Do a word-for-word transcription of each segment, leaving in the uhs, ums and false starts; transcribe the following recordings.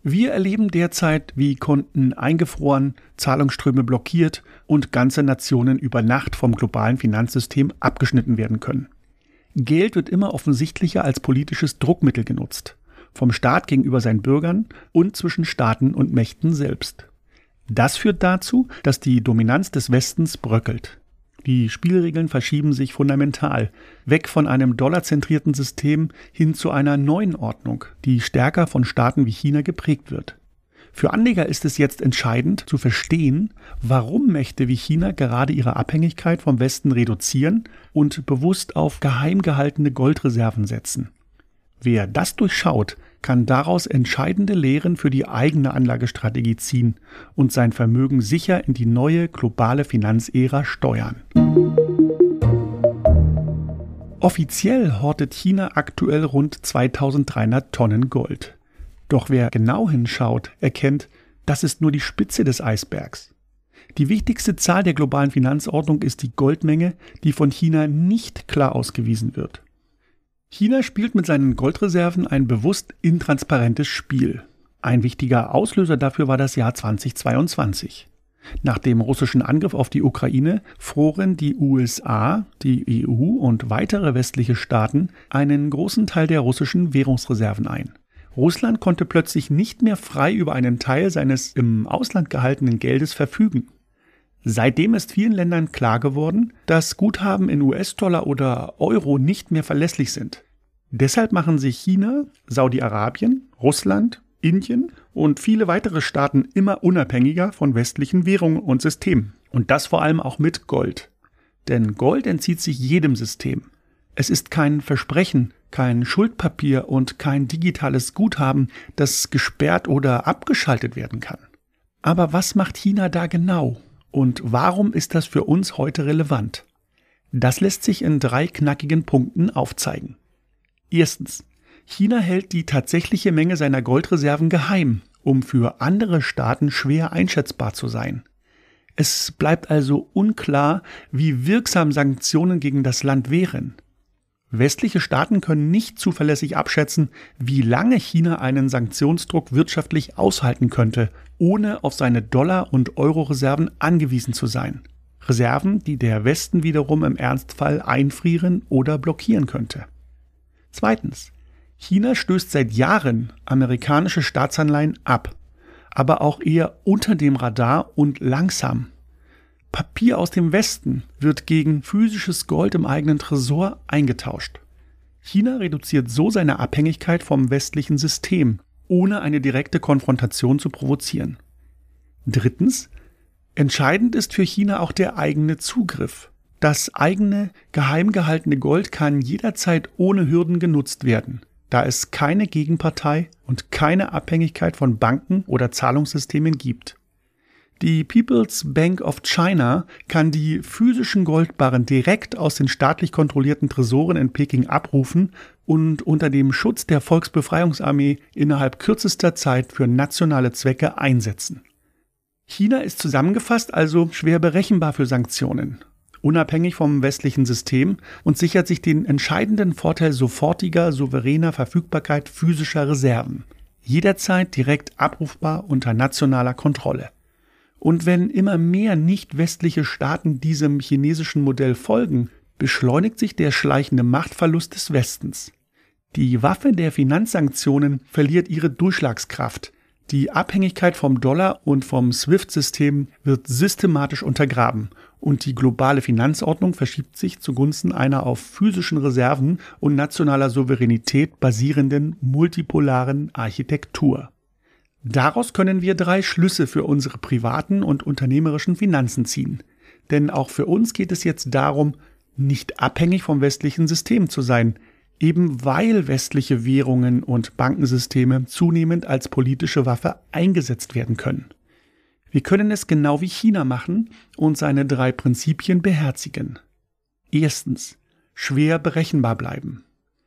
Wir erleben derzeit, wie Konten eingefroren, Zahlungsströme blockiert und ganze Nationen über Nacht vom globalen Finanzsystem abgeschnitten werden können. Geld wird immer offensichtlicher als politisches Druckmittel genutzt, vom Staat gegenüber seinen Bürgern und zwischen Staaten und Mächten selbst. Das führt dazu, dass die Dominanz des Westens bröckelt. Die Spielregeln verschieben sich fundamental, weg von einem dollarzentrierten System hin zu einer neuen Ordnung, die stärker von Staaten wie China geprägt wird. Für Anleger ist es jetzt entscheidend zu verstehen, warum Mächte wie China gerade ihre Abhängigkeit vom Westen reduzieren und bewusst auf geheim gehaltene Goldreserven setzen. Wer das durchschaut, kann daraus entscheidende Lehren für die eigene Anlagestrategie ziehen und sein Vermögen sicher in die neue globale Finanzära steuern. Offiziell hortet China aktuell rund zweitausenddreihundert Tonnen Gold. Doch wer genau hinschaut, erkennt, das ist nur die Spitze des Eisbergs. Die wichtigste Zahl der globalen Finanzordnung ist die Goldmenge, die von China nicht klar ausgewiesen wird. China spielt mit seinen Goldreserven ein bewusst intransparentes Spiel. Ein wichtiger Auslöser dafür war das Jahr zweitausendzweiundzwanzig. Nach dem russischen Angriff auf die Ukraine froren die U S A, die E U und weitere westliche Staaten einen großen Teil der russischen Währungsreserven ein. Russland konnte plötzlich nicht mehr frei über einen Teil seines im Ausland gehaltenen Geldes verfügen. Seitdem ist vielen Ländern klar geworden, dass Guthaben in U S-Dollar oder Euro nicht mehr verlässlich sind. Deshalb machen sich China, Saudi-Arabien, Russland, Indien und viele weitere Staaten immer unabhängiger von westlichen Währungen und Systemen. Und das vor allem auch mit Gold. Denn Gold entzieht sich jedem System. Es ist kein Versprechen, kein Schuldpapier und kein digitales Guthaben, das gesperrt oder abgeschaltet werden kann. Aber was macht China da genau? Und warum ist das für uns heute relevant? Das lässt sich in drei knackigen Punkten aufzeigen. Erstens. China hält die tatsächliche Menge seiner Goldreserven geheim, um für andere Staaten schwer einschätzbar zu sein. Es bleibt also unklar, wie wirksam Sanktionen gegen das Land wären. Westliche Staaten können nicht zuverlässig abschätzen, wie lange China einen Sanktionsdruck wirtschaftlich aushalten könnte, ohne auf seine Dollar- und Euro-Reserven angewiesen zu sein. Reserven, die der Westen wiederum im Ernstfall einfrieren oder blockieren könnte. Zweitens. China stößt seit Jahren amerikanische Staatsanleihen ab, aber auch eher unter dem Radar und langsam. Papier aus dem Westen wird gegen physisches Gold im eigenen Tresor eingetauscht. China reduziert so seine Abhängigkeit vom westlichen System, ohne eine direkte Konfrontation zu provozieren. Drittens. Entscheidend ist für China auch der eigene Zugriff. Das eigene, geheim gehaltene Gold kann jederzeit ohne Hürden genutzt werden, da es keine Gegenpartei und keine Abhängigkeit von Banken oder Zahlungssystemen gibt. Die People's Bank of China kann die physischen Goldbarren direkt aus den staatlich kontrollierten Tresoren in Peking abrufen und unter dem Schutz der Volksbefreiungsarmee innerhalb kürzester Zeit für nationale Zwecke einsetzen. China ist zusammengefasst also schwer berechenbar für Sanktionen, unabhängig vom westlichen System und sichert sich den entscheidenden Vorteil sofortiger, souveräner Verfügbarkeit physischer Reserven, jederzeit direkt abrufbar unter nationaler Kontrolle. Und wenn immer mehr nicht-westliche Staaten diesem chinesischen Modell folgen, beschleunigt sich der schleichende Machtverlust des Westens. Die Waffe der Finanzsanktionen verliert ihre Durchschlagskraft. Die Abhängigkeit vom Dollar und vom SWIFT-System wird systematisch untergraben und die globale Finanzordnung verschiebt sich zugunsten einer auf physischen Reserven und nationaler Souveränität basierenden multipolaren Architektur. Daraus können wir drei Schlüsse für unsere privaten und unternehmerischen Finanzen ziehen. Denn auch für uns geht es jetzt darum, nicht abhängig vom westlichen System zu sein, eben weil westliche Währungen und Bankensysteme zunehmend als politische Waffe eingesetzt werden können. Wir können es genau wie China machen und seine drei Prinzipien beherzigen. Erstens, schwer berechenbar bleiben.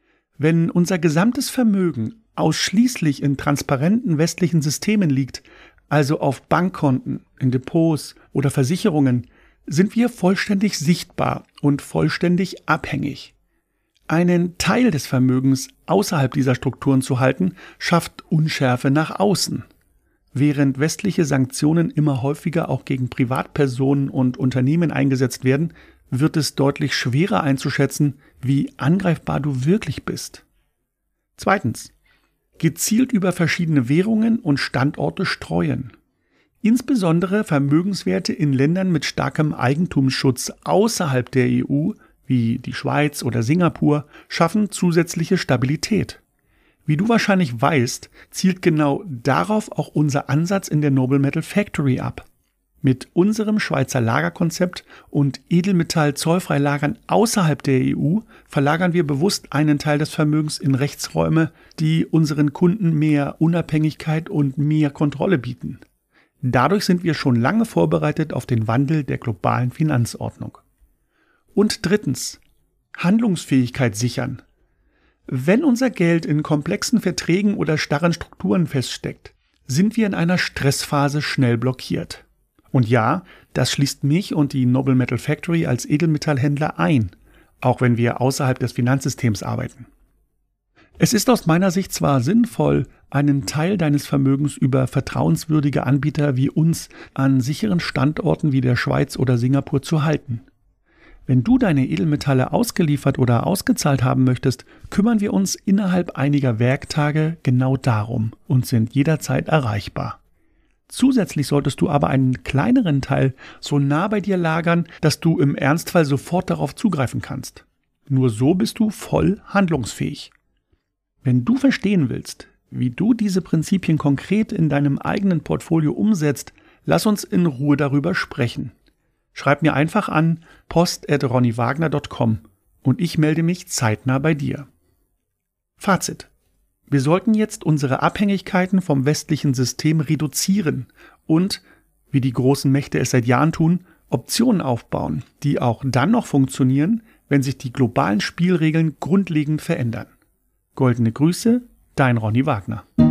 Wenn unser gesamtes Vermögen ausschließlich in transparenten westlichen Systemen liegt, also auf Bankkonten, in Depots oder Versicherungen, sind wir vollständig sichtbar und vollständig abhängig. Einen Teil des Vermögens außerhalb dieser Strukturen zu halten, schafft Unschärfe nach außen. Während westliche Sanktionen immer häufiger auch gegen Privatpersonen und Unternehmen eingesetzt werden, wird es deutlich schwerer einzuschätzen, wie angreifbar du wirklich bist. Zweitens. Gezielt über verschiedene Währungen und Standorte streuen. Insbesondere Vermögenswerte in Ländern mit starkem Eigentumsschutz außerhalb der E U, wie die Schweiz oder Singapur, schaffen zusätzliche Stabilität. Wie du wahrscheinlich weißt, zielt genau darauf auch unser Ansatz in der Noble Metal Factory ab. Mit unserem Schweizer Lagerkonzept und Edelmetall-Zollfreilagern außerhalb der E U verlagern wir bewusst einen Teil des Vermögens in Rechtsräume, die unseren Kunden mehr Unabhängigkeit und mehr Kontrolle bieten. Dadurch sind wir schon lange vorbereitet auf den Wandel der globalen Finanzordnung. Und drittens, Handlungsfähigkeit sichern. Wenn unser Geld in komplexen Verträgen oder starren Strukturen feststeckt, sind wir in einer Stressphase schnell blockiert. Und ja, das schließt mich und die Noble Metal Factory als Edelmetallhändler ein, auch wenn wir außerhalb des Finanzsystems arbeiten. Es ist aus meiner Sicht zwar sinnvoll, einen Teil deines Vermögens über vertrauenswürdige Anbieter wie uns an sicheren Standorten wie der Schweiz oder Singapur zu halten. Wenn du deine Edelmetalle ausgeliefert oder ausgezahlt haben möchtest, kümmern wir uns innerhalb einiger Werktage genau darum und sind jederzeit erreichbar. Zusätzlich solltest du aber einen kleineren Teil so nah bei dir lagern, dass du im Ernstfall sofort darauf zugreifen kannst. Nur so bist du voll handlungsfähig. Wenn du verstehen willst, wie du diese Prinzipien konkret in deinem eigenen Portfolio umsetzt, lass uns in Ruhe darüber sprechen. Schreib mir einfach an post at ronny wagner punkt com und ich melde mich zeitnah bei dir. Fazit. Wir sollten jetzt unsere Abhängigkeiten vom westlichen System reduzieren und, wie die großen Mächte es seit Jahren tun, Optionen aufbauen, die auch dann noch funktionieren, wenn sich die globalen Spielregeln grundlegend verändern. Goldene Grüße, dein Ronny Wagner.